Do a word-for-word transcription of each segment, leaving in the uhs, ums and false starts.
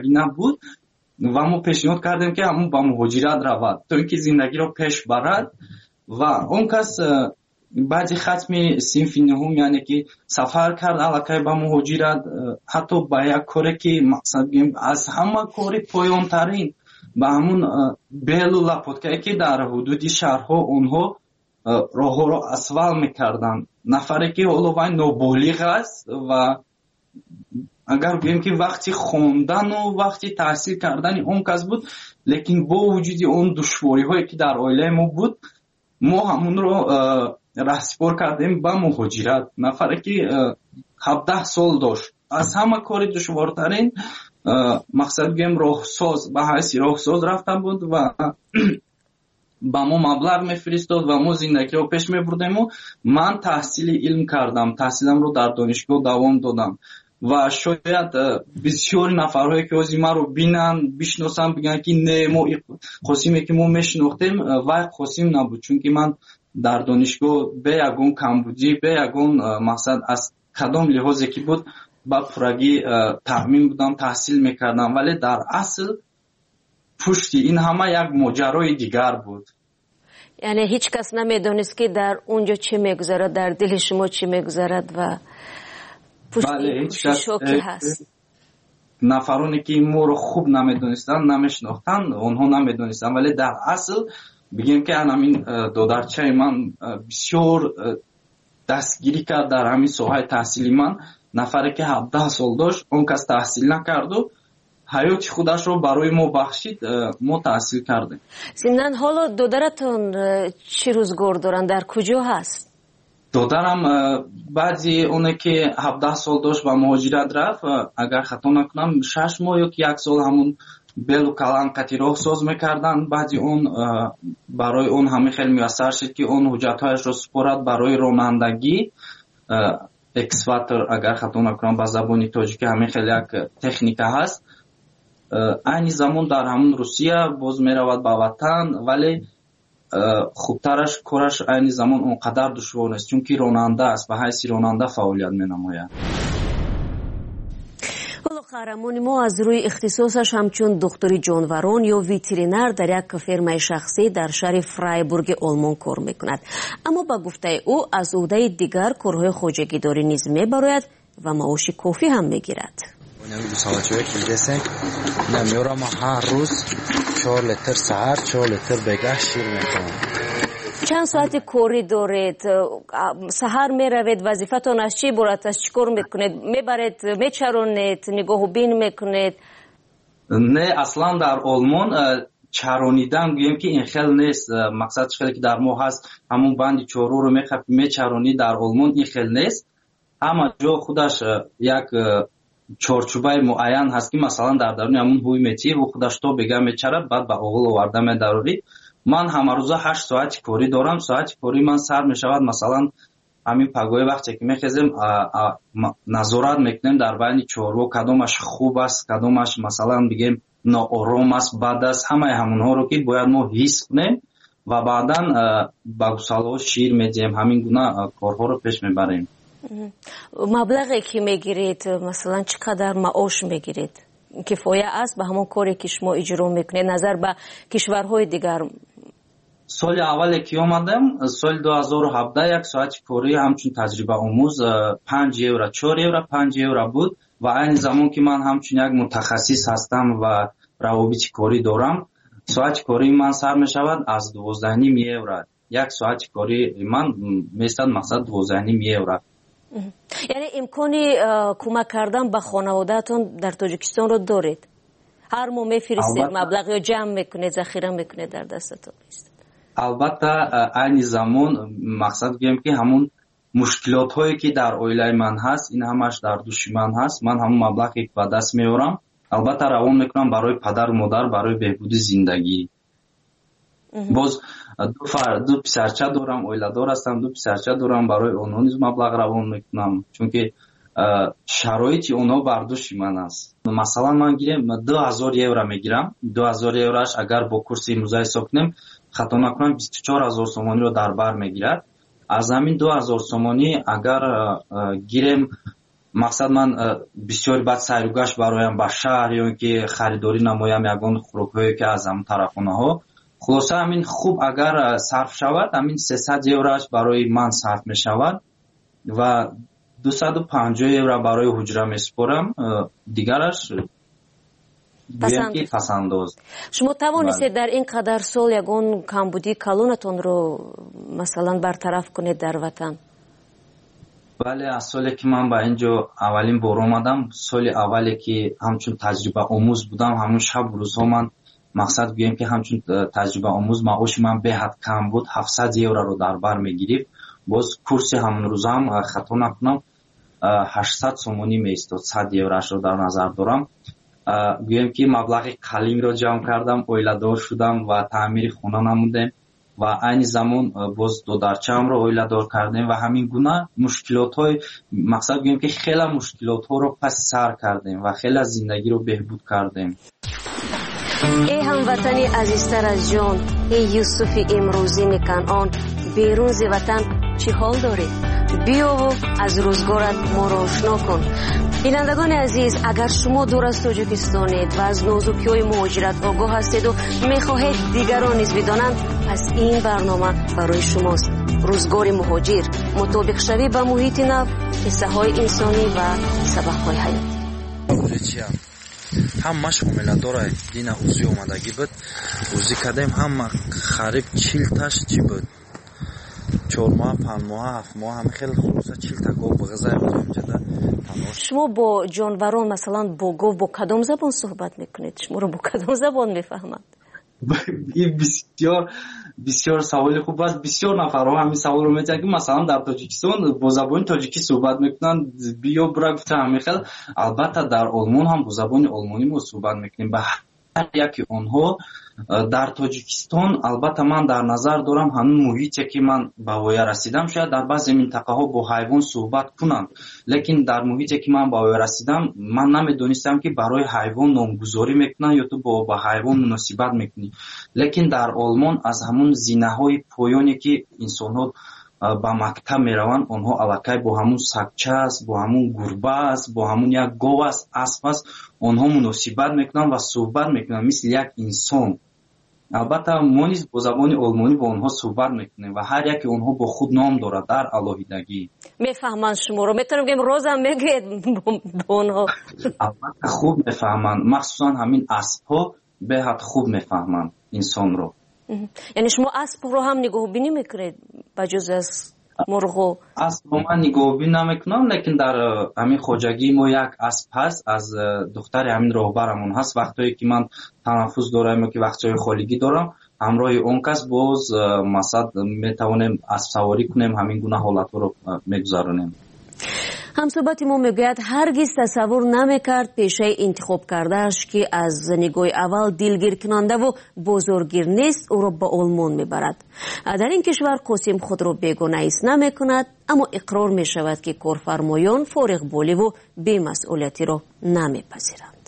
зиндагӣ набуд ва мо пешниҳод кардем ки ҳамон ба муҳоҷират равад то ин ки зиндагиро пеш барад. ва он кас баъди хатми синфи нуҳум яъне ки сафар кард аллакай ба муҳоҷират, ҳатто ба як коре ки мақсад бигем аз ҳама кори поёнтарин ба ҳамун белу лапоткае ки дар ҳудуди шаҳрҳо онҳо роҳҳоро асфал мекарданд. нафаре ки ҳоло вай ноболиғ аст ва агар гӯем ки вақти хондану вақти таҳсил кардани он кас буд, лекин бо вуҷуди он душвориҳое ки дар оилаи мо буд, мо ҳамонро раҳсипор кардем ба муҳоҷират. нафаре ки ҳабдаҳ сол дошт, аз ҳама кори душвортарин мақсад гӯем роҳсоз ба ҳайси роҳсоз рафта буд ва ба мо маблағ мефиристод ва мо зиндагиро пеш мебурдему. ман таҳсили илм кардам, таҳсиламро дар донишгоҳ давом додам ва шояд бисёри нафарҳое ки ҳозир маро бинанд, бишносанд, бигӯянд ки не мо қосиме ки мо мешинохтем вай қосим набуд, чунки ман дар донишгоҳ бе ягон камбудӣ, бе ягон мақсад аз кадом лиҳозе ки буд ба пуррагӣ таъмин будам, таҳсил мекардам. вале дар асл пушти ин ҳама як моҷарои дигар буд. яъне ҳеҷ кас намедонист ки дар онҷо чӣ мегузарад, дар дили шумо чӣ мегузарад ва пушти кӯшишҳо ки ҳаст. нафароне ки моро хуб намедонистанд, намешинохтанд, онҳо намедонистанд, вале дар асл бигем ки ҳамин додарчаи ман бисёр дастгирӣ кард дар ҳамин соҳаи таҳсили ман. нафаре ки ҳабдаҳ сол дошт, он кас таҳсил накарду ҳаёти худашро барои мо бахшид, мо таҳсил кардем. зимнан ҳоло додаратон чӣ рӯзгор доранд, дар куҷо ҳаст? додарам баъди оне ки ҳабдаҳ сол дошт ба муҳоҷират рафт, агар хато накунам шаш моҳ ё ки як сол ҳамун белу каланқати роҳ соз мекарданд. баъди он барои он ҳамин хеле муяссар шуд ки он ҳуҷҷатҳояшро супорад барои ронандагӣ. эксватор, агар хато накунам ба забони тоҷикӣ ҳамин хеле як техника ҳаст. айни замон дар ҳамун Русия боз меравад ба ватан, вале хубтараш кораш айни замон он қадар душвор нест, чунки ронанда аст, ба ҳайси ронанда фаъолият менамояд. ҳоло қаҳрамони мо аз рӯи ихтисосаш ҳамчун духтури ҷонварон ё ветеринар дар як фермаи шахсӣ дар шаҳри Фрайбурги Олмон кор мекунад. аммо ба гуфтаи ӯ аз ӯҳдаи дигар корҳои хоҷагидорӣ низ мебарояд ва маоши кофӣ ҳам мегирад. نمیارم هر روز چهار لیتر سحر چهار لیتر بگاه شیر میکنم. چند ساعت کوری دارید؟ سحر میروید، وظیفتون از چی عبارت است؟ چیکار میکنید؟ میبرید، میچرونید، نگاه و بین میکنید؟ نه اصلا در آلمان چرونیدن گویم که این خیلی نیست. مقصد خیلی که در ما هست همون بند چهارو رو میچرونید، در آلمان این خیلی نیست. اما جا خودش یک чорчӯбаи муайян ҳаст ки масалан дар даруни ҳамун ҳуй метиҳӣ ӯ худаш то бега мечарад, баъд ба оғил оварда медарорӣ. ман ҳамарӯза ҳашт соати корӣ дорам. соати кории ман сар мешавад, масалан ҳамин пагои вақте ки мехезем назорат мекунем дар байни чорво, кадомаш хуб аст, кадомаш масалан бигем ноором аст, бад аст. ҳамаи ҳамонҳоро ки бояд мо ҳис кунем ва баъдан ба гусалҳо шир медиҳем. ҳамин гуна корҳоро пеш мебарем. маблағе ки мегиред, масалан чӣ қадар маош мегиред? кифоя аст ба ҳамон коре ки шумо иҷро мекунед назар ба кишварҳои дигар? соли аввале ки омадам, соли ду ҳазору ҳабдаҳ, як соати корӣ ҳамчун таҷрибаомӯз панҷ евро, чор евро, панҷ евро буд ва айни замон ки ман ҳамчун як мутахассис ҳастам ва равобити корӣ дорам, соати кории ман сар мешавад аз дувоздаҳ ним евро. як соати кории ман меистад мақсад дувоздаҳ ним евро. яъне имкони кӯмак кардан ба хонаводаатон дар тоҷикистонро доред? ҳар моҳ мефиристед маблағ ё ҷамъ мекунед, захира мекунед дар дастатон? албатта айни замон мақсад гӯем ки ҳамун мушкилотҳое ки дар оилаи ман ҳаст, ин ҳамаш дар души ман ҳаст. ман ҳамун маблағе ки ба даст меорам албатта равон мекунам барои падару модар, барои беҳбуди зиндагӣ. боз ду фар ду писарча дорам, оиладор ҳастам, ду писарча дорам, барои онҳо низ маблағ равон мекунам, чунки шароити онҳо бар души ман аст. масалан ман гирем ду ҳазор евро мегирам. ду ҳазор евроаш агар бо курси имрӯза ҳисоб кунем, хато накунам бисту чор ҳазор сомониро дар бар мегирад. аз ҳамин ду ҳазор сомонӣ агар гирем мақсад ман бисёр баъд сайругашт бароям ба шаҳр ё ки харидорӣ намоям ягон хӯрокҳое ки аз ҳамн тарафхонаҳо. хулоса ҳамин хуб агар сарф шавад, ҳамин сесад евроаш барои ман сарф мешавад ва дусаду панҷоҳ евро барои ҳуҷра месупорам. дигараш гӯям ки пасандоз. шумо тавонистед дар ин қадар сол ягон камбудии калонатонро масалан бартараф кунед дар ватан? бале, аз соле ки ман ба ин ҷо аввалин бор омадам, соли аввале ки ҳамчун таҷрибаомӯз будам, ҳамун шабу рӯзҳо ман мақсад гӯем ки ҳамчун таҷрибаомӯз маоши ман беҳад кам буд, ҳафтсад евроро дар бар мегирифт. боз курси ҳамон рӯзам хато накунам ҳаштсад сомонӣ меистод, сад евроашро дар назар дорам. гӯем ки маблағи қалинро ҷамъ кардам, оиладор шудам ва таъмири хона намудем ва айни замон боз додарчаамро оиладор кардем ва ҳамин гуна мушкилотҳои мақсад гӯем ки хела мушкилотҳоро паси сар кардем ва хела зиндагиро беҳбуд кардем. эй ҳамватани азизтар аз ҷон, эй Юсуфи имрӯзини Канъон, берун зи ватан чӣ ҳол доред? биёву аз рӯзгорат моро ошно кун. бинандагони азиз, агар шумо дур аз Тоҷикистонед ва аз нозукиҳои муҳоҷират огоҳ ҳастеду мехоҳед дигарон низ бидонанд, пас ин барнома барои шумост. рӯзгори муҳоҷир, мутобиқшавӣ ба муҳити нав, қиссаҳои инсонӣ ва сабақҳои ҳаёт. ҳама шомиладора дина узи омадагӣ буд. узи кардем ҳама хариб чилташ чӣ буд, чор моҳа, панҷ моҳа, ҳафт моҳа, ҳама хеле хулоса чилтаго бигъизай будем ҷада. шумо бо ҷонварон масалан бо гов бо кадом забон суҳбат мекунед? шуморо бо кадом забон мефаҳманд? ин бисёр бисёр саволи хуб аст. бисёр нафарҳо ҳамин саволро метиҳанд ки масалан дар Тоҷикистон бо забони тоҷикӣ суҳбат мекунанд, биё бура гуфта ҳамин хел. албатта дар Олмон ҳам бо забони олмонӣ мо суҳбат мекунем. ба ҳар яки онҳо дар Тоҷикистон албатта ман дар назар дорам ҳамин муҳите ки ман ба воя расидам, шояд дар баъзе минтақаҳо бо ҳайвон суҳбат кунанд, лекин дар муҳите ки ман ба воя расидам, ман намедонистам ки барои ҳайвон номгузорӣ мекунанд ё то бо ба ҳайвон муносибат мекунӣ. лекин дар Олмон аз ҳамун зинаҳои поёне ки инсонҳо ба мактаб мераванд, онҳо аллакай бо ҳамун сагча аст, бо ҳамун гурба аст, бо ҳамун як гов аст, асп аст, онҳо муносибат мекунанд ва суҳбат мекунанд мисли як инсон. албатта мо низ бо забони олмонӣ бо онҳо суҳбат мекунем ва ҳар яки онҳо бо худ ном дорад дар алоҳидагӣ. мефаҳманд шуморо? метавонем бигем розам мегӯед бо онҳо? албатта хуб мефаҳманд, махсусан ҳамин аспҳо беҳад хуб мефаҳманд инсонро. яъне шумо аспро ҳам нигоҳубинӣ мекунед ба ҷуз аз мурғо? аспро ман нигоҳубинӣ намекунам, лекин дар ҳамин хоҷагии мо як асп ҳаст, аз духтари ҳамин роҳбарамон ҳаст. вақтое ки ман танаффус дорам ё ки вақтҳои холигӣ дорам, ҳамроҳи он кас боз масад метавонем аспсаворӣ кунем, ҳамин гуна ҳолатҳоро мегузаронем. ҳамсӯҳбати мо мегӯяд ҳаргиз тасаввур намекард пешаи интихоб кардааш ки аз нигоҳи аввал дилгиркунандаву бозоргир нест, ӯро ба Олмон мебарад. дар ин кишвар қосим худро бегона ҳис намекунад, аммо иқрор мешавад ки корфармоён фориғболиву бемасъулиятиро намепазиранд.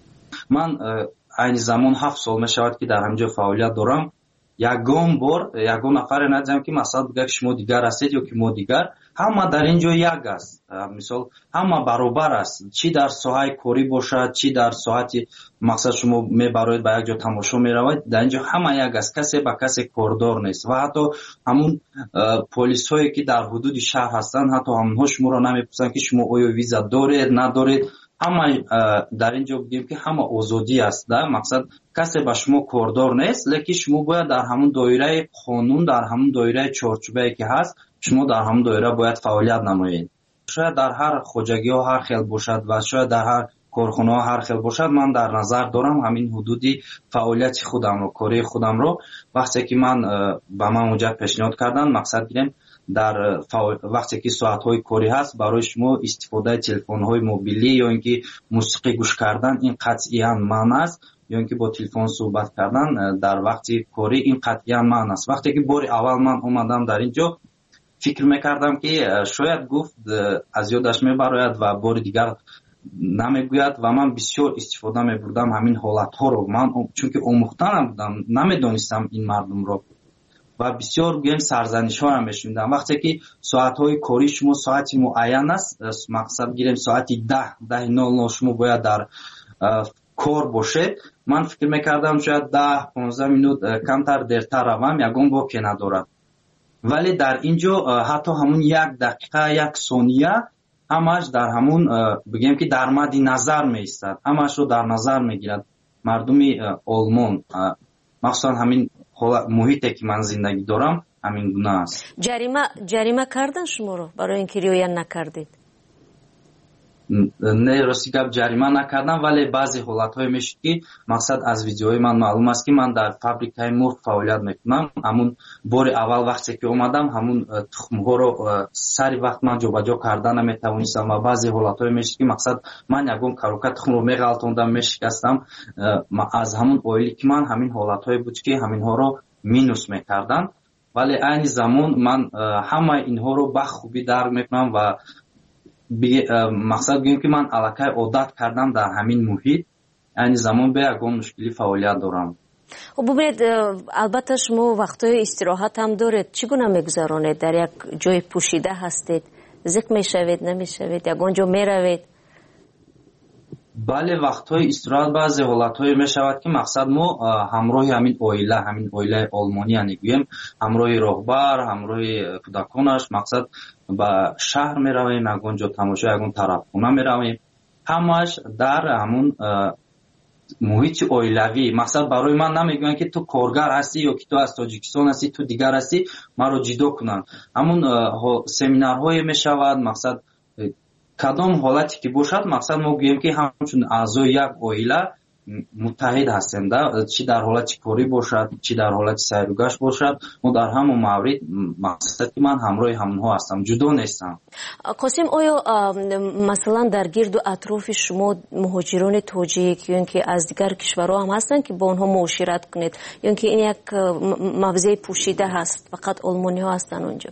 ман айни замон ҳафт сол мешавад ки дар ҳамҷо фаъолият дорам. ягон бор ягон нафаре надидам ки масалан бигӯяд шумо дигар ҳастед ё ки мо дигар. ҳама дар ин ҷо як аст. мисол ҳама баробар аст, чӣ дар соҳаи корӣ бошад, чӣ дар соати мақсад шумо мебароед ба як ҷо тамошо меравед, дар ин ҷо ҳама як аст, касе ба касе кордор нест. ва ҳатто ҳамун полисҳое ки дар ҳудуди шаҳр ҳастанд, ҳатто ҳамонҳо шуморо намепурсанд ки шумо оё виза доред надоред. ҳама дар ин ҷо бигем ки ҳама озодӣ аст, да мақсад касе ба шумо кордор нест, лекин шумо бояд дар ҳамун доираи қонун, дар ҳамун доираи чорчӯбае ки ҳаст, шумо дар ҳамун доира бояд фаъолият намоед. шояд дар ҳар хоҷагиҳо ҳар хел бошад ва шояд дар ҳар корхонаҳо ҳар хел бошад. ман дар назар дорам ҳамин ҳудуди фаъолияти худамро, кории худамро. вақте ки ман ба ман муҷаб пешниҳод карданд, мақсад гирем дар вақте ки соатҳои корӣ ҳаст, барои шумо истифодаи телефонҳои мобилӣ ё ин ки мусиқӣ гӯш кардан ин қатъиян маън аст, ё ин ки бо телефон суҳбат кардан дар вақти корӣ ин қатъиян маън аст. вақте ки бори аввал ман омадам дар ин ҷо, фикр мекардам ки шояд гуфт аз ёдаш мебарояд ва бори дигар намегӯяд ва ман бисёр истифода мебурдам ҳамин ҳолатҳоро. ман чунки омӯхта набудам, намедонистам ин мардумро. ва бисёр гӯем сарзанишҳоро мешунидам. вақте ки соатҳои кори шумо соати муайян аст, мақсад гирем соати даҳ даҳи нол нол шумо бояд дар кор бошед, ман фикр мекардам шояд даҳ понздаҳ минут камтар дертар равам, ягон боке надорад. вале дар ин ҷо ҳатто ҳамун як дақиқа як сония ҳамаш дар ҳамун бигем ки дар мадди назар меистад, ҳамашро дар назар мегирад мардуми олмон, махсусан ҳамин муҳите ки ман зиндагӣ дорам ҳамин гуна аст. ҷарима ҷарима кардан шуморо барои ин ки риоя накардед? не, рости гап ҷарима накардам, вале баъзе ҳолатҳое мешуд ки мақсад аз видеои ман маълум аст ки ман дар фабрикаи мурғ фаъолият мекунам. ҳамун бори аввал вақте ки омадам ҳамун тухмҳоро сари вақт ман ҷобаҷо карда наметавонистам ва баъзе ҳолатҳое мешуд ки мақсад ман ягон карока тухмро меғалтондам, мешикастам. аз ҳамун оили ки ман ҳамин ҳолатҳое буд ки ҳаминҳоро минус мекарданд, вале айни замон ман ҳамаи инҳоро бахубӣ дарк мекунам ва мақсад гӯем ки ман аллакай одат кардам дар ҳамин муҳит, айни замон бе ягон мушкили фаъолият дорам. хуб бубинед, албатта шумо вақтҳои истироҳат ҳам доред. чӣ гуна мегузаронед? дар як ҷои пӯшида ҳастед? зиқ мешавед, намешавед? ягон ҷо меравед? бале, вақтҳои истироҳат баъзе ҳолатҳое мешавад ки мақсад мо ҳамроҳи ҳамин оила ҳамин оилаи олмонӣ яъне гӯем ҳамроҳи роҳбар, ҳамроҳи кӯдаконаш мақсад ба шаҳр меравем, ягон ҷо тамошо, ягон тарабхона меравем, ҳамааш дар ҳамун муҳити оилавӣ. мақсад барои ман намегӯянд ки ту коргар ҳастӣ ё ки ту аз тоҷикистон ҳастӣ, ту дигар ҳастӣ, маро ҷидо кунанд. ҳамун семинарҳое мешавад, мақсад кадом ҳолате ки бошад, мақсад мо гӯем ки ҳамчун аъзои як оила муттаҳид ҳастем, чӣ дар ҳолати корӣ бошад, чӣ дар ҳолати сайругашт бошад, мо дар ҳамон маврид мақсад ки ман ҳамроҳи ҳамонҳо ҳастам, ҷудо нестам. қосим, оё масалан дар гирду атрофи шумо муҳоҷирони тоҷик ё ин ки аз дигар кишварҳо ҳам ҳастанд ки бо онҳо муошират кунед, ё ин ки ин як мавзеъи пӯшида ҳаст, фақат олмониҳо ҳастанд онҷо?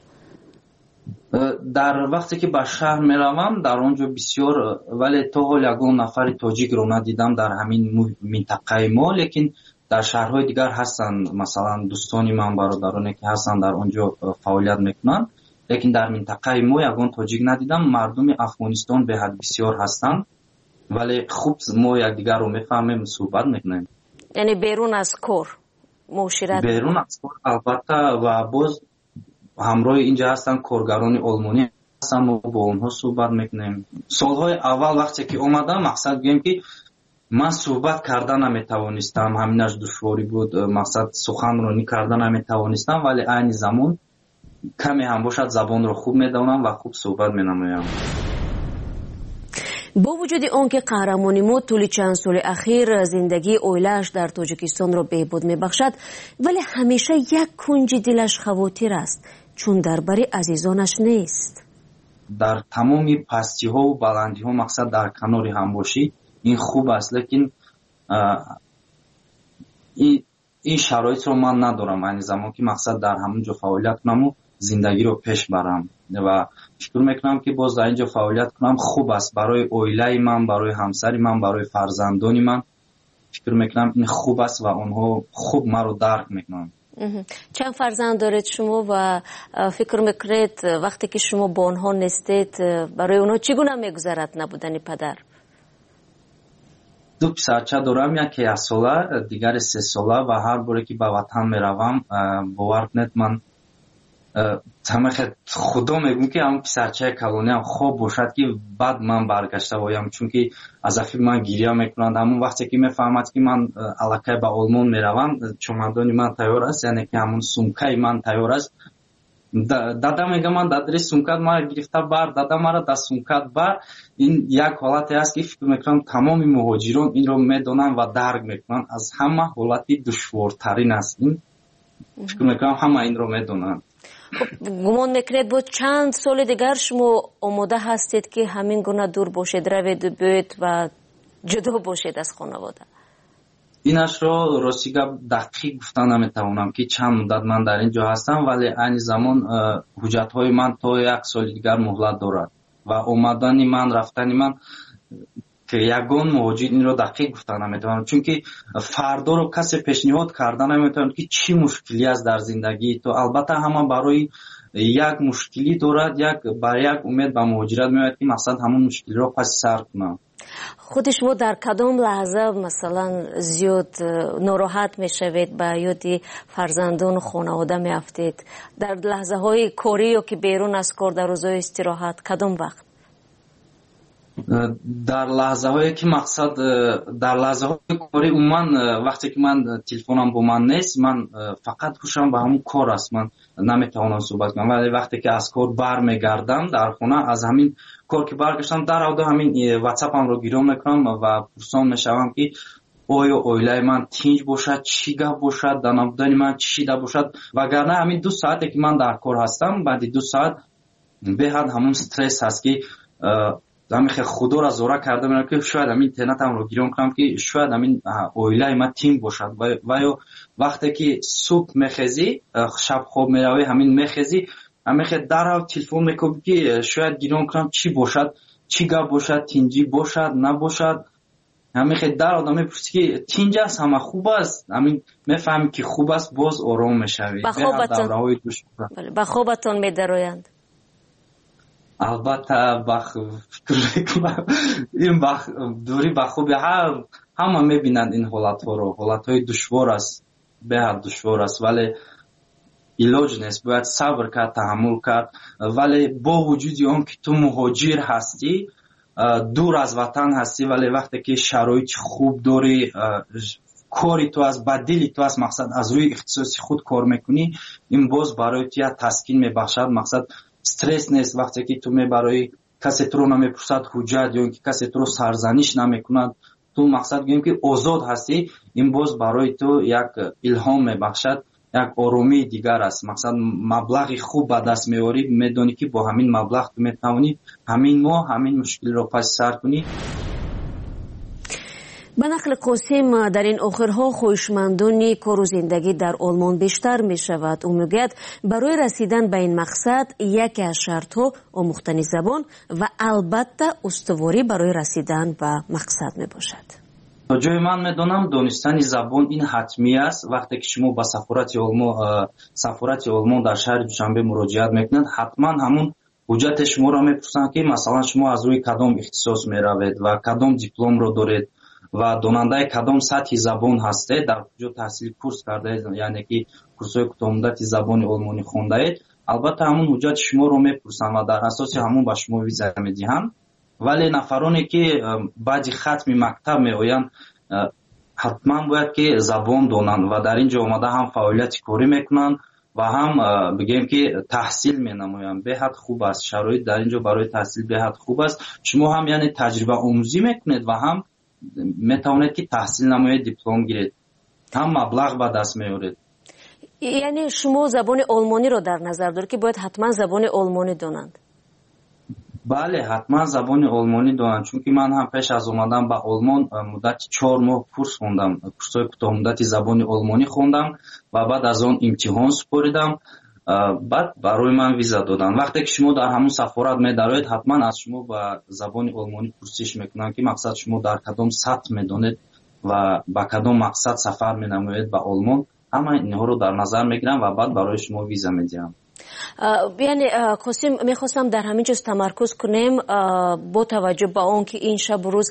дар вақте ки ба шаҳр меравам дар он ҷо бисёр, вале то ҳол ягон нафари тоҷикро надидам дар ҳамин минтақаи мо, лекин дар шаҳрҳои дигар ҳастанд. Масалан дӯстони ман, бародароне ки ҳастанд дар он ҷо фаъолият мекунанд, лекин дар минтақаи мо ягон тоҷик надидам. мардуми Афғонистон беҳад бисёр ҳастанд, вале хуб мо якдигарро мефаҳмем, суҳбат мекунем. яъне берун аз кор муошират? берун аз кор албатта, ва боз ҳамроҳи инҷа ҳастанд коргарони олмонӣ ҳастанд, мо бо онҳо суҳбат мекунем. солҳои аввал вақте ки омадам, мақсад гӯем ки ман суҳбат карда наметавонистам, ҳаминаш душворӣ буд, мақсад суханронӣ карда наметавонистам, вале айни замон каме ҳам бошад забонро хуб медонам ва хуб суҳбат менамоям. бо вуҷуди он ки қаҳрамони мо тӯли чанд соли ахир зиндагии оилааш дар тоҷикистонро беҳбуд мебахшад, вале ҳамеша як кунҷи дилаш хавотир аст, чун дар бари азизонаш нест. дар тамоми пастиҳову баландиҳо мақсад дар канори ҳам бошӣ, ин хуб аст, лекин ин шароитро ман надорам айни замон ки мақсад дар ҳамон ҷо фаъолият кунаму зиндагиро пеш барам ва фикр мекунам ки боз дар ин ҷо фаъолият кунам хуб аст барои оилаи ман, барои ҳамсари ман, барои фарзандони ман. фикр мекунам ин хуб аст ва онҳо хуб маро дарк мекунанд. чанд фарзанд доред шумо ва фикр мекунед вақте ки шумо бо онҳо нестед, барои онҳо чӣ гуна мегузарад набудани падар? ду писарча дорам, яке яксола, дигаре сесола, ва ҳар боре ки ба ватан меравам, бовар кунед, ман тамахе худо мегӯям ки ҳамон писарчаи калониам хоб бошад ки баъд ман баргашта оям, чунки аз афи ман гирья мекунанд. ҳамон вақте ки мефаҳмад ки ман аллакай ба олмон меравам, чомадони ман тайёр аст, яъне ки ҳамон сумкаи ман тайёр аст, дада мега ман дадри сумкат мара гирифта бар, дада мара да сумкат бар. ин як ҳолате аст ки фикр мекунам тамоми муҳоҷирон инро медонанд ва дарк мекунанд. аз ҳама ҳолати душвортарин аст ин, фикр мекунам ҳама инро медонанд. гумон мекунед бо чанд соли дигар шумо омода ҳастед ки ҳамин гуна дур бошед, раведу биёед ва ҷудо бошед аз хонавода? инашро рости гап дақиқ гуфта наметавонам ки чанд муддат ман дар ин ҷо ҳастам, вале айни замон ҳуҷҷатҳои ман то як соли дигар муҳлат дорад ва омадани ман, рафтани ман که یگان مهاجر این رو دقیق گفتن نمیتونم، چون که فردا رو کسی پیشنهاد کردن نمیتونم که چی مشکلی است در زندگی تو. البته همه برای یک مشکلی دارد، یک برای یک امید به مهاجرت میاد که مقصد همون مشکلی رو پس سر کنم. خود شما در کدام لحظه مثلا زیاد ناراحت میشوید، به یادی فرزندان و خانواده میافتید؟ در لحظه های کاری یا که بیرون از کار، در روزهای استراحت، کدام وقت؟ در لحظه هایی که مقصد در لحظه های کاری عموما وقتی که من تلفنم با من نیست، من فقط گوشم به همون کار است، من نمیتوانم صحبت کنم. ولی وقتی که از کار برمیگردم در خانه، از همین کار که برگشتم در اول همین واتساپم رو گیرم میکنم و پرسان میشوم که آیا اویلای من تینج باشد، چی گپ باشد، در نبودن من چی ده باشد. وگرنه همین دو ساعتی که من در کار هستم، بعد دو ساعت به حد همون استرس هست که همین خدا را زوره کرده میرم که شاید همین اینترنتم رو گیرم کنم که شاید همین اویلای من تیم باشد. و یا وقتی که صبح میخیزی، شب خواب میروی، همین میخیزی، همین خیلی در تلفن میکنم که شاید گیرم کنم چی باشد، چی گپ باشد، تینجی باشد نباشد. همین خیلی در آدم میپرسی که تینج است، همه خوب است، همین میفهمی که خوب است، باز آرام میشوی. به خوابتون میدرویند؟ البته بخ این بخ دوری بخوبی هم همه میبینند این حالت ها رو. حالت های دشوار است، به حد دشوار است، ولی علاج نیست، باید صبر کرد، تحمل کرد. ولی با وجود اون که تو مهاجر هستی، دور از وطن هستی، ولی وقتی که شرایط خوب داری، کاری تو از بدلی تو از مقصد از روی اختصاصی خود کار میکنی، این باز برای تو تسکین میبخشد. مقصد استرس نیست. وقتی که تو می برای کسی تو رو نمیپرسد حجت، یا اینکه کسی تو رو سرزنش نمیکند، تو مقصد گویم که آزاد هستی، این باز برای تو یک الهام میبخشد، یک آرامی دیگر است. مقصد مبلغ خوب به دست میاری، میدونی که با همین مبلغ تو میتوانی همین ماه همین مشکل رو پس سر کنی. به نقل قاسم، در این آخرها خویشمندانی کار و زندگی در آلمان بیشتر می شود. او میگوید برای رسیدن به این مقصد یکی از شرطها آموختن زبان و البته استواری برای رسیدن به مقصد می باشد. تا جای من میدونم دانستن زبان این حتمی است. وقتی که شما با سفارت آلمان سفارت آلمان در شهر دوشنبه مراجعت میکنید، حتما همون حجت شما را میپرسند که مثلا شما از روی کدام اختصاص میروید و کدام دیپلم رو دارید و داننده کدام سطح زبان هستید، در کجا تحصیل کورس کردید، یعنی که کورس‌های کوتاه زبان آلمانی خوندید. البته همون حجت شما رو میپرسن و در اساس همون به شما ویزا میدهند. ولی نفرانی که بعد ختم مکتب میآیند، حتما باید که زبان دانند و در اینجا آمده هم فعالیت کاری میکنند و هم بگیم که تحصیل مینمایند. به حد خوب است، شرایط در اینجا برای تحصیل به حد خوب است. شما هم یعنی تجربه آموزی میکنید و هم میتوانید که تحصیل نمایید، دیپلم گیرید، هم مبلغ به دست میارید. یعنی شما زبان آلمانی رو در نظر دارید که باید حتما زبان آلمانی دانند؟ بله، حتما زبان آلمانی دانند، چون که من هم پیش از اومدم به آلمان مدت چهار ماه کورس خوندم، کورس‌های کوتاه مدت زبان آلمانی خوندم و بعد از آن امتحان سپاریدم، بعد برای من ویزا دادن. وقتی که شما در همون سفارت می‌دارید، حتما از شما با زبان آلمانی پرسش میکنن که مقصد شما در کدام سطح میدونید و با کدام مقصد سفر مینمایید به آلمان. همه اینها رو در نظر میگیرن و بعد برای شما ویزا میدن. یعنی قاسم، میخواستم در همین جز تمرکز کنیم با توجه به اون که این شب روز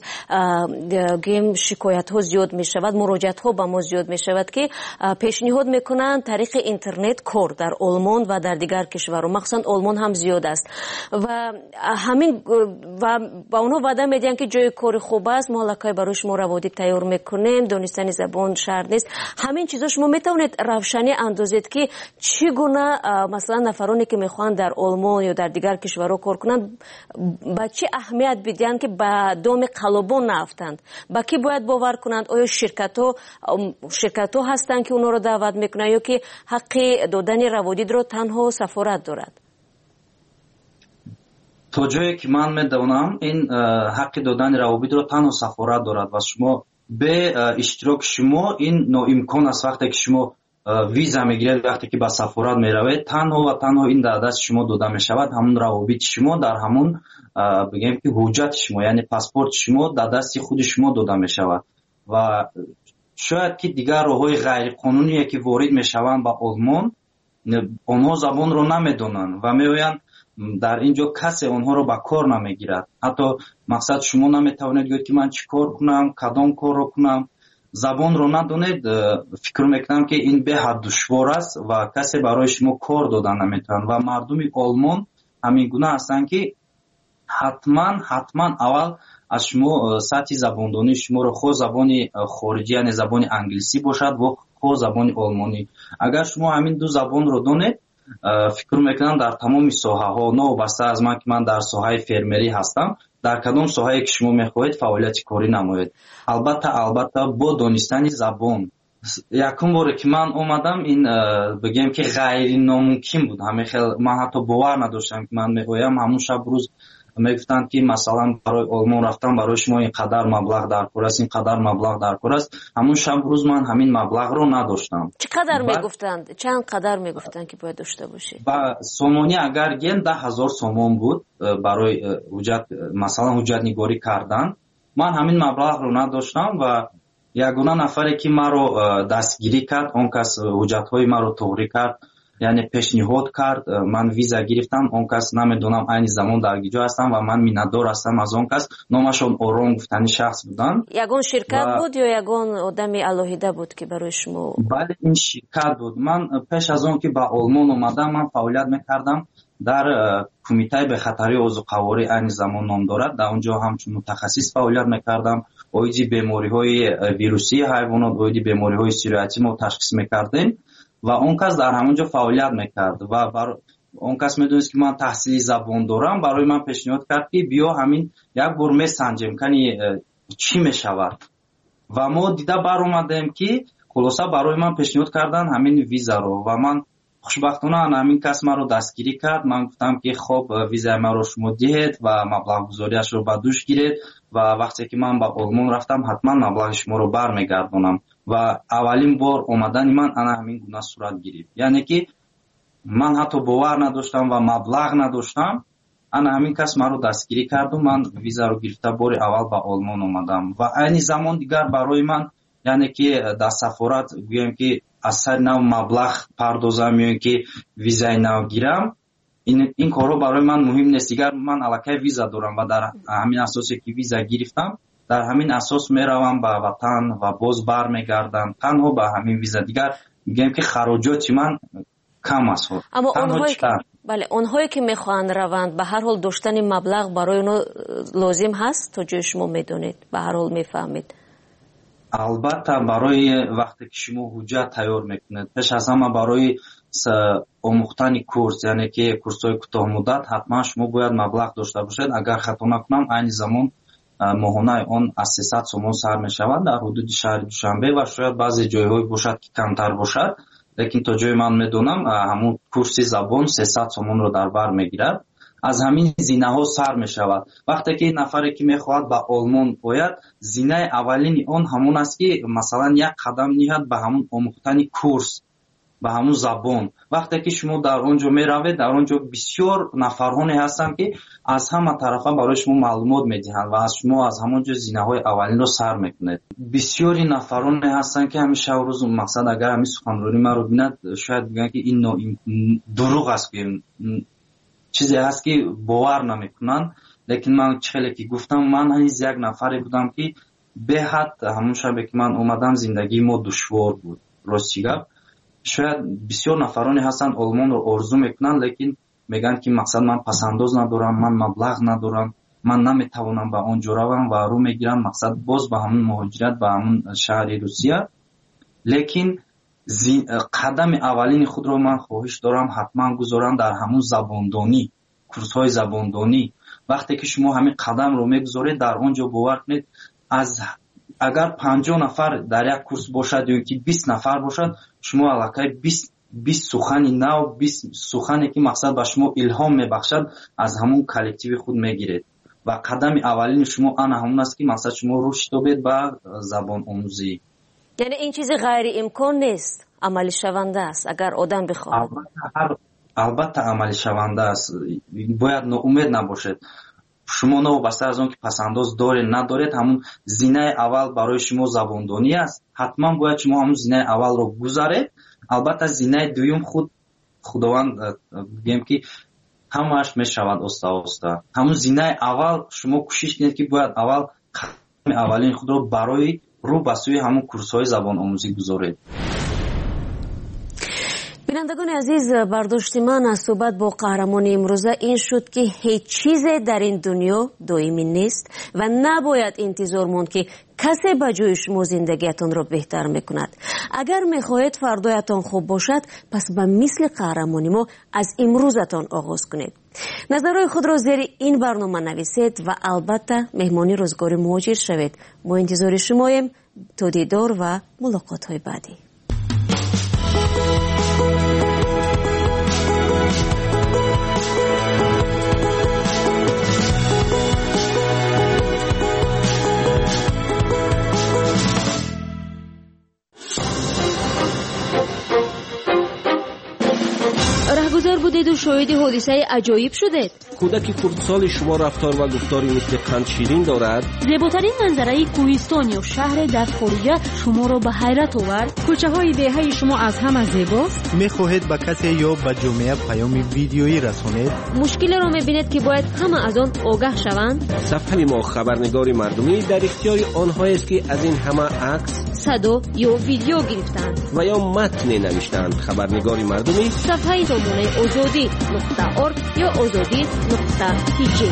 گیم شکایت ها زیاد می شود، مراجعت ها به ما زیاد می شود که پیشنهاد میکنن طریق اینترنت کار در آلمان و در دیگر کشور، مخصوصا آلمان هم زیاد است و همین و با اونها وعده میدن که جای کار خوب است، ما لکای برای شما روادی تیار میکنیم، دانستن زبان شرط نیست. همین چیزا شما میتونید روشنی اندازید که چگونه مثلا نفرانی که میخوان در آلمان یا در دیگر کشورها کار کنند با چه اهمیت بدین که به دام قلبان نافتند، با کی باید باور کنند؟ آیا شرکت ها شرکت ها هستند که اونا رو دعوت میکنن یا که حق دادن روادید رو تنها سفارت دارد؟ تا جایی که من میدونم این حق دادن روابط رو تنها سفارت دارد و شما به اشتراک شما این ناامکان است. وقتی که شما виза мегиред, вақте ки ба сафорат меравед, танҳо ва танҳо ин дар дасти шумо дода мешавад. Ҳамун равобити шумо дар ҳамун бигем ки ҳуҷҷати шумо, яъне паспорти шумо дар дасти худи шумо дода мешавад. ва шояд ки дигар роҳҳои ғайриқонуние ки ворид мешаванд ба Олмон, онҳо забонро намедонанд ва меоянд дар ин ҷо касе онҳоро ба кор намегирад. ҳатто мақсад шумо наметавонед гӯед ки ман чӣ кор кунам, кадом корро кунам. забонро надонед, фикр мекунам ки ин беҳад душвор аст ва касе барои шумо кор дода наметавонад. ва мардуми Олмон ҳамин гуна ҳастанд ки ҳатман ҳатман аввал аз шумо сатҳи забондонии шуморо хо забони хориҷӣ, яъне забони англисӣ бошад ва хо забони олмонӣ. агар шумо ҳамин ду забонро донед, фикр мекунам дар тамоми соҳаҳо, новобаста аз ман ки ман дар соҳаи фермерӣ ҳастам, дар кадом соҳае ки шумо мехоҳед фаъолияти корӣ намоед. албатта албатта бо донистани забон. якум боре ки ман омадам, ин бигем ки ғайриномумкин буд. ҳамин хел ман ҳатто бовар надоштам ки ман меоям. ҳамун шаб рӯз мегуфтанд ки масалан барои Олмон рафтан, барои шумо ин қадар маблағ дар кор аст, ин қадар маблағ дар кор аст. ҳамун шаб рӯз ман ҳамин маблағро надоштам. чӣ қадар мегуфтанд? чанд қадар мегуфтанд ки бояд дошта бошед? ба сомони агар ген даҳ ҳазор сомон буд барои ҳуҷҷат, масалан ҳуҷҷатнигорӣ кардан. ман ҳамин маблағро надоштам ва ягона нафаре ки маро дастгирӣ кард, он кас ҳуҷҷатҳои маро тоғрӣ кард, яъне пешниҳод кард, ман виза гирифтам. он кас намедонам айни замон дар киҷо ҳастам ва ман миннатдор ҳастам аз он кас. номашон Ором гуфтани шахс буданд. ягон ширкат буд ё ягон одами алоҳида буд ки барои шумо? бале, ин ширкат буд. ман пеш аз он ки ба Олмон омадам, ман фаъолият мекардам дар кумитаи бехатарии озуқаворӣ, айни замон ном дорад. дар он ҷо ҳамчун мутахассис фаъолият мекардам. оиди бемориҳои вирусии ҳайвонот, оиди бемориҳои сироятимо ташхис мекардем ва он кас дар ҳамон ҷо фаъолият мекард. ва бар он кас медонист ки ман таҳсили забон дорам, барои ман пешниҳод кард ки биё ҳамин як бор месанҷем, кани чӣ мешавад. ва мо дида баромадем ки хулоса барои ман пешниҳод кардан ҳамин визаро. ва ман хушбахтона ҳамин кас маро дастгирӣ кард. ман гуфтам ки хоб, визаи маро шумо диҳед ва маблағгузориашро ба дӯш гиред ва вақте ки ман ба Олмон рафтам, ҳатман маблағи шуморо бармегардонам. ва аввалин бор омадани ман ана ҳамин гуна сурат гирифт. яъне ки ман ҳатто бовар надоштам ва маблағ надоштам. ана ҳамин кас маро дастгирӣ карду ман визаро гирифта бори аввал ба Олмон омадам. ва айни замон дигар барои ман, яъне ки дар сафорат гӯем ки аз сари нав маблағ пардозам ё ин ки визаи нав гирам, ин ин корҳо барои ман муҳим нест. дигар ман аллакай виза дорам ва дар ҳамин асосе ки виза гирифтам, дар ҳамин асос меравам ба ватан ва боз бармегардам танҳо ба ҳамин виза. дигар мегӯям ки хароҷоти ман кам аст. аммо онҳое ки бале онҳое ки мехоҳанд раванд, ба ҳар ҳол доштани маблағ барои онҳо лозим ҳаст, то ҷои шумо медонед, ба ҳар ҳол мефаҳмед. албатта барои вақте ки шумо ҳуҷҷат тайёр мекунед, пеш аз ҳама барои омӯхтани курс, яъне ки курсҳои кӯтоҳмуддат, ҳатман шумо бояд маблағ дошта бошед. агар хато накунам, айни замон моҳонаи он аз сесад сомон сар мешавад дар ҳудуди шаҳри Душанбе ва шояд баъзе ҷойҳое бошад ки камтар бошад, лекин то ҷои ман медонам ҳамун курси забон сесад сомонро дар бар мегирад. аз ҳамин зинаҳо сар мешавад. вақте ки нафаре ки мехоҳад ба Олмон ояд, зинаи аввалини он ҳамун аст ки масалан як қадам ниҳад ба ҳамун омӯхтани курс, ба ҳамун забон. вақте ки шумо дар он ҷо меравед, дар он ҷо бисёр нафарҳоне ҳастанд ки аз ҳама тарафа барои шумо маълумот медиҳанд ва аз шумо аз ҳамон ҷо зинаҳои аввалинро сар мекунед. бисёри нафароне ҳастанд ки ҳамеша рӯз мақсад агар ҳамин суханронӣ маро бинад, шояд бигӯянд ки ин дурӯғ аст, чизе ҳаст ки бовар намекунанд. лекин ман чихеле ки гуфтам, ман ҳаниз як нафаре будам ки беҳад ҳамон шабе ки ман омадам зиндагии мо душвор буд. рости гап, шояд бисёр нафароне ҳастанд Олмонро орзу мекунанд, лекин мегӯянд ки мақсад ман пасандоз надорам, ман маблағ надорам, ман наметавонам ба он ҷо равам ва рӯ мегирам мақсад боз ба ҳамун муҳоҷират ба ҳамун шаҳри Русия. лекин қадами аввалини худро ман хоҳиш дорам ҳатман гузорам дар ҳамун забондонӣ, курсҳои забондонӣ. вақте ки шумо ҳамин қадамро мегузоред, дар он ҷо бовар кунед, аз агар панҷоҳ нафар дар як курс бошад ё ки бист нафар бошад, шумо аллакай бист сухани нав, бист сухане ки мақсад ба шумо илҳом мебахшад, аз ҳамун коллективи худ мегиред. ва қадами аввалини шумо ана ҳамун аст ки мақсад шумо рушд ёбед ба забономӯзӣ. яъне ин чизи ғайриимкон нест. عملی شونده است اگر آدم بخواهد. البته البته عملی شونده است، باید ناامید نباشید. شما نوبسته از اون که پسنداز دارید ندارید، همون زینه اول برای شما زباندانی است، حتما باید شما همون زینه اول رو گذارید. البته زینه دوم خود خداوند بگیم که همش میشود استا استا. همون زینه اول شما کوشش کنید که باید اول اولین خود رو برای رو به سوی همون کورس‌های زبان آموزی گذارید. بینندگان عزیز، برداشت من از صحبت با قهرمان امروزه این شد که هیچ چیز در این دنیا دائمی نیست و نباید انتظار ماند که کسی به جای شما زندگیتان را بهتر میکند. اگر میخواهید فردایتان خوب باشد، پس به مثل قهرمانی ما از امروزتان آغاز کنید. نظرهای خود را زیر این برنامه نویسید و البته مهمانی روزگار مهاجر شوید. ما انتظار شماییم. تا دیدار و ملاقات های بعدی. رهگذر بودید و شاهد حادثه عجایب شدید. کودک خردسال شما رفتار و گفتاری مثل قند شیرین دارد. زیباترین منظره کوهستان یا شهر در خارج شما را به حیرت آورد. کوچه های دهه شما از همه زیباست. میخواهید به کسی یا به جامعه پیام ویدیویی رسانید؟ مشکلی را میبینید که باید همه از آن آگاه شوند. صفحه ما خبرنگار مردمی در اختیار آنهایی است که از این همه عکس، صدا یا ویدیو گرفتند و یا متن نوشتند. خبرنگار مردمی صفحه دامنه آزادی نقطه ارگ یا آزادی نقطه تیجی.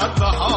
آمد بهار